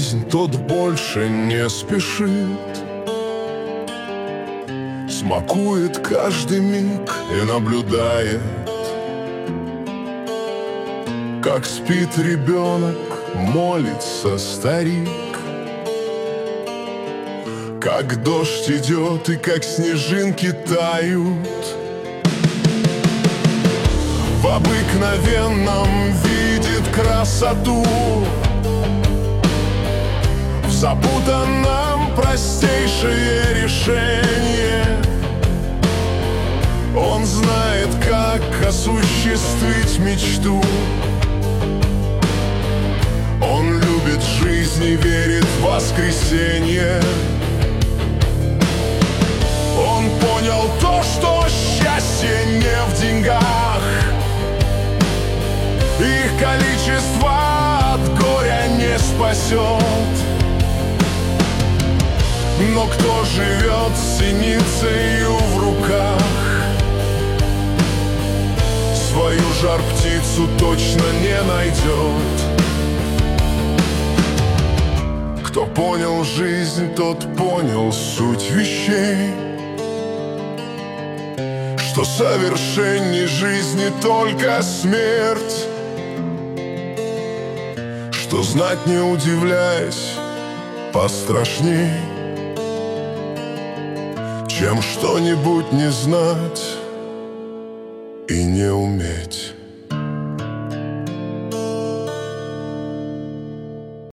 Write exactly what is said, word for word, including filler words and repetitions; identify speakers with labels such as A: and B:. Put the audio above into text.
A: жизнь, тот больше не спешит, смакует каждый миг и наблюдает, как спит ребенок, молится старик, как дождь идет и как снежинки тают. В обыкновенном видит красоту, в запутанном простейшее решение. Он знает, как осуществить мечту. Он любит жизнь и верит в воскресенье. Он понял то, что счастье не в деньгах, их количество от горя не спасет. Но кто живет с синицею в руках, свою жар-птицу точно не найдет. Кто понял жизнь, тот понял суть вещей, что совершенней жизни только смерть, что знать не удивляясь пострашней, чем что-нибудь не знать и не уметь.